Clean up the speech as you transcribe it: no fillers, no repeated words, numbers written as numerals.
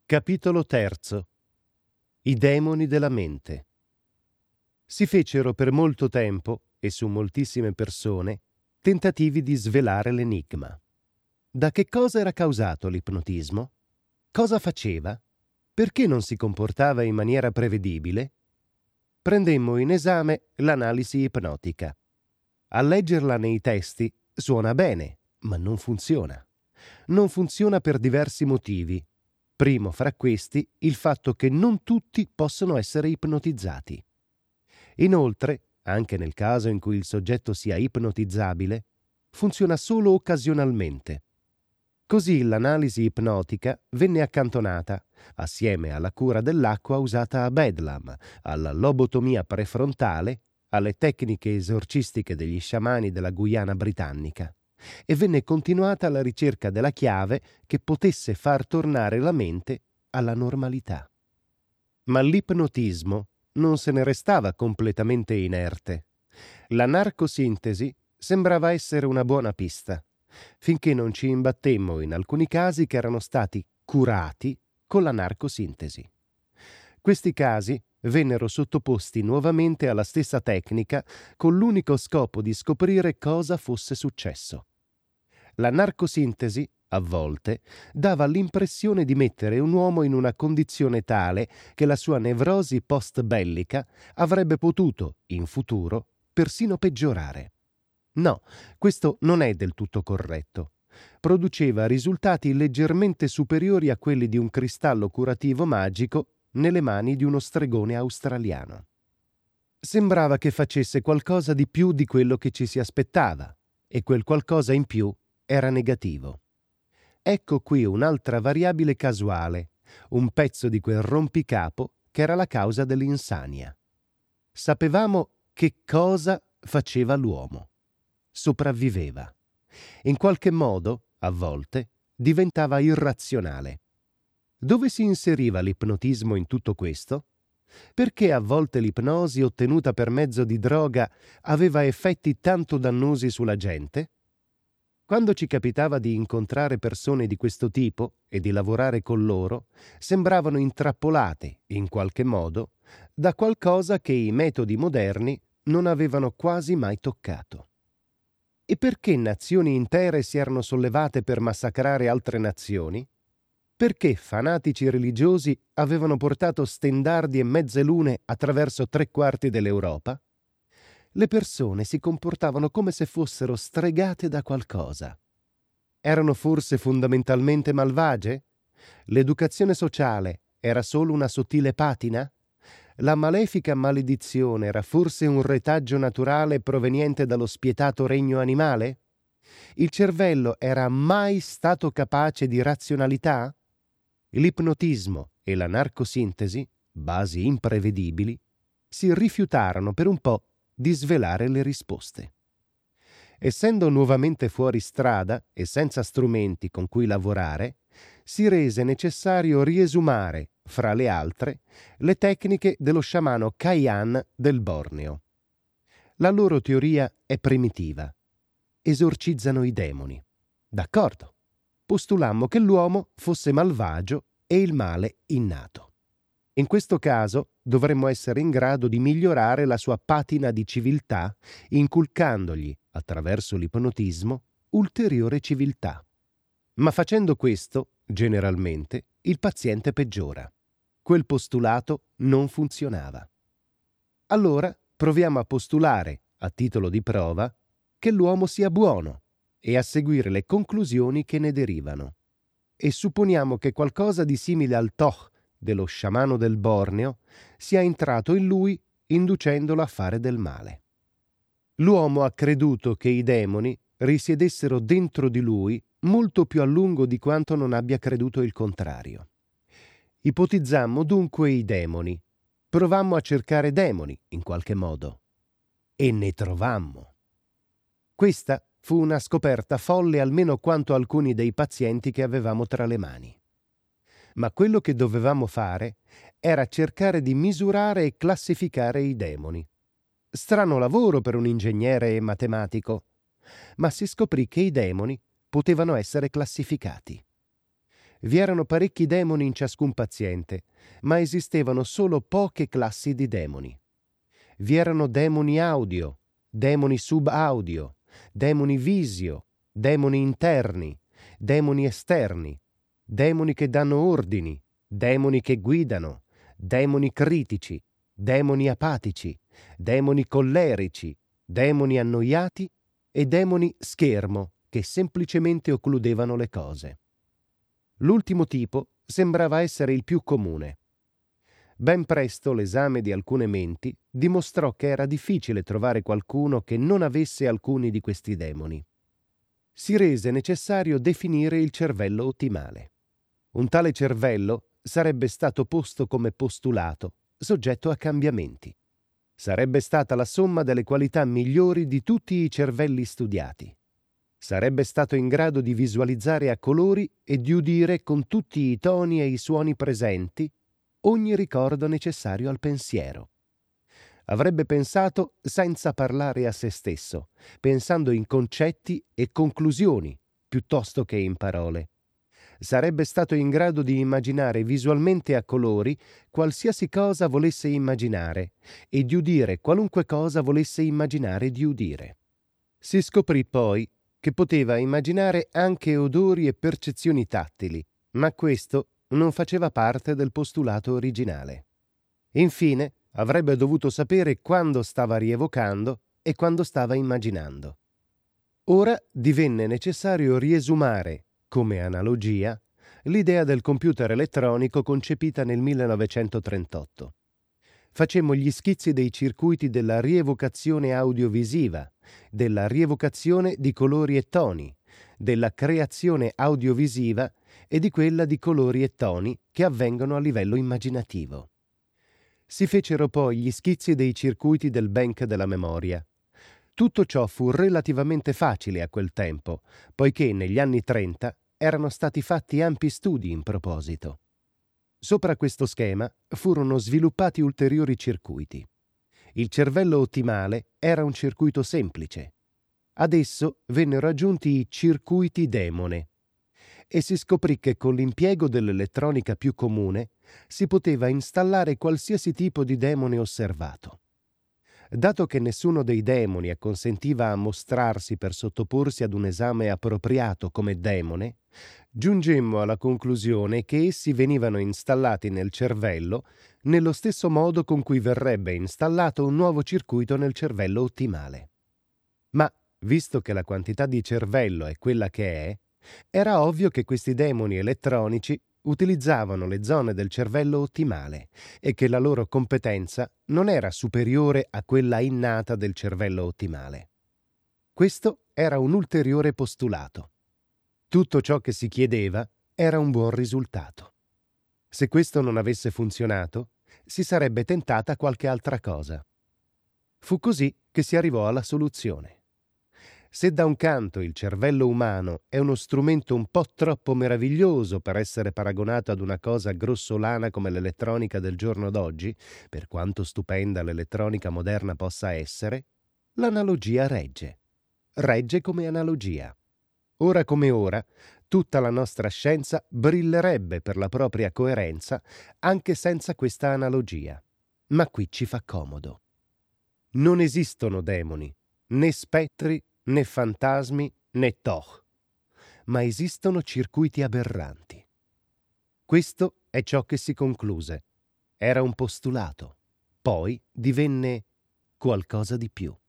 Capitolo terzo. I demoni della mente. Si fecero per molto tempo, e su moltissime persone, tentativi di svelare l'enigma. Da che cosa era causato l'ipnotismo? Cosa faceva? Perché non si comportava in maniera prevedibile? Prendemmo in esame l'analisi ipnotica. A leggerla nei testi suona bene, ma non funziona. Non funziona per diversi motivi. Primo fra questi, il fatto che non tutti possono essere ipnotizzati. Inoltre, anche nel caso in cui il soggetto sia ipnotizzabile, funziona solo occasionalmente. Così l'analisi ipnotica venne accantonata, assieme alla cura dell'acqua usata a Bedlam, alla lobotomia prefrontale, alle tecniche esorcistiche degli sciamani della Guyana britannica, e venne continuata la ricerca della chiave che potesse far tornare la mente alla normalità. Ma l'ipnotismo non se ne restava completamente inerte. La narcosintesi sembrava essere una buona pista, finché non ci imbattemmo in alcuni casi che erano stati curati con la narcosintesi. Questi casi vennero sottoposti nuovamente alla stessa tecnica con l'unico scopo di scoprire cosa fosse successo. La narcosintesi, a volte, dava l'impressione di mettere un uomo in una condizione tale che la sua nevrosi post-bellica avrebbe potuto, in futuro, persino peggiorare. No, questo non è del tutto corretto. Produceva risultati leggermente superiori a quelli di un cristallo curativo magico nelle mani di uno stregone australiano. Sembrava che facesse qualcosa di più di quello che ci si aspettava, e quel qualcosa in più era negativo. Ecco qui un'altra variabile casuale, un pezzo di quel rompicapo che era la causa dell'insania. Sapevamo che cosa faceva l'uomo. Sopravviveva. In qualche modo, a volte, diventava irrazionale. Dove si inseriva l'ipnotismo in tutto questo? Perché a volte l'ipnosi ottenuta per mezzo di droga aveva effetti tanto dannosi sulla gente? Quando ci capitava di incontrare persone di questo tipo e di lavorare con loro, sembravano intrappolate, in qualche modo, da qualcosa che i metodi moderni non avevano quasi mai toccato. E perché nazioni intere si erano sollevate per massacrare altre nazioni? Perché fanatici religiosi avevano portato stendardi e mezze lune attraverso 3/4 dell'Europa? Le persone si comportavano come se fossero stregate da qualcosa. Erano forse fondamentalmente malvagie? L'educazione sociale era solo una sottile patina? La malefica maledizione era forse un retaggio naturale proveniente dallo spietato regno animale? Il cervello era mai stato capace di razionalità? L'ipnotismo e la narcosintesi, basi imprevedibili, si rifiutarono per un po' di svelare le risposte. Essendo nuovamente fuori strada e senza strumenti con cui lavorare, si rese necessario riesumare, fra le altre, le tecniche dello sciamano Kayan del Borneo. La loro teoria è primitiva. Esorcizzano i demoni. D'accordo. Postulammo che l'uomo fosse malvagio e il male innato. In questo caso dovremmo essere in grado di migliorare la sua patina di civiltà, inculcandogli, attraverso l'ipnotismo, ulteriore civiltà. Ma facendo questo, generalmente, il paziente peggiora. Quel postulato non funzionava. Allora proviamo a postulare, a titolo di prova, che l'uomo sia buono e a seguire le conclusioni che ne derivano. E supponiamo che qualcosa di simile al Toch dello sciamano del Borneo sia entrato in lui inducendolo a fare del male. L'uomo ha creduto che i demoni risiedessero dentro di lui molto più a lungo di quanto non abbia creduto il contrario. Ipotizzammo dunque i demoni. Provammo a cercare demoni, in qualche modo. E ne trovammo. Questa fu una scoperta folle almeno quanto alcuni dei pazienti che avevamo tra le mani. Ma quello che dovevamo fare era cercare di misurare e classificare i demoni. Strano lavoro per un ingegnere e matematico, ma si scoprì che i demoni potevano essere classificati. Vi erano parecchi demoni in ciascun paziente, ma esistevano solo poche classi di demoni. Vi erano demoni audio, demoni subaudio, demoni visio, demoni interni, demoni esterni, demoni che danno ordini, demoni che guidano, demoni critici, demoni apatici, demoni collerici, demoni annoiati e demoni schermo che semplicemente occludevano le cose. L'ultimo tipo sembrava essere il più comune. Ben presto l'esame di alcune menti dimostrò che era difficile trovare qualcuno che non avesse alcuni di questi demoni. Si rese necessario definire il cervello ottimale. Un tale cervello sarebbe stato posto come postulato, soggetto a cambiamenti. Sarebbe stata la somma delle qualità migliori di tutti i cervelli studiati. Sarebbe stato in grado di visualizzare a colori e di udire con tutti i toni e i suoni presenti ogni ricordo necessario al pensiero. Avrebbe pensato senza parlare a se stesso, pensando in concetti e conclusioni piuttosto che in parole. Sarebbe stato in grado di immaginare visualmente a colori qualsiasi cosa volesse immaginare e di udire qualunque cosa volesse immaginare di udire. Si scoprì poi che poteva immaginare anche odori e percezioni tattili, ma questo non faceva parte del postulato originale. Infine, avrebbe dovuto sapere quando stava rievocando e quando stava immaginando. Ora divenne necessario riesumare, come analogia, l'idea del computer elettronico concepita nel 1938. Facemmo gli schizzi dei circuiti della rievocazione audiovisiva, della rievocazione di colori e toni, della creazione audiovisiva e di quella di colori e toni che avvengono a livello immaginativo. Si fecero poi gli schizzi dei circuiti del bank della memoria. Tutto ciò fu relativamente facile a quel tempo, poiché negli anni 30 erano stati fatti ampi studi in proposito. Sopra questo schema furono sviluppati ulteriori circuiti. Il cervello ottimale era un circuito semplice. Ad esso vennero aggiunti i circuiti demone e si scoprì che con l'impiego dell'elettronica più comune si poteva installare qualsiasi tipo di demone osservato. Dato che nessuno dei demoni acconsentiva a mostrarsi per sottoporsi ad un esame appropriato come demone, giungemmo alla conclusione che essi venivano installati nel cervello nello stesso modo con cui verrebbe installato un nuovo circuito nel cervello ottimale. Ma, visto che la quantità di cervello è quella che è, era ovvio che questi demoni elettronici utilizzavano le zone del cervello ottimale e che la loro competenza non era superiore a quella innata del cervello ottimale. Questo era un ulteriore postulato. Tutto ciò che si chiedeva era un buon risultato. Se questo non avesse funzionato, si sarebbe tentata qualche altra cosa. Fu così che si arrivò alla soluzione. Se da un canto il cervello umano è uno strumento un po' troppo meraviglioso per essere paragonato ad una cosa grossolana come l'elettronica del giorno d'oggi, per quanto stupenda l'elettronica moderna possa essere, l'analogia regge. Regge come analogia. Ora come ora, tutta la nostra scienza brillerebbe per la propria coerenza anche senza questa analogia. Ma qui ci fa comodo. Non esistono demoni, né spettri, né fantasmi, né toch, ma esistono circuiti aberranti. Questo è ciò che si concluse. Era un postulato, poi divenne qualcosa di più.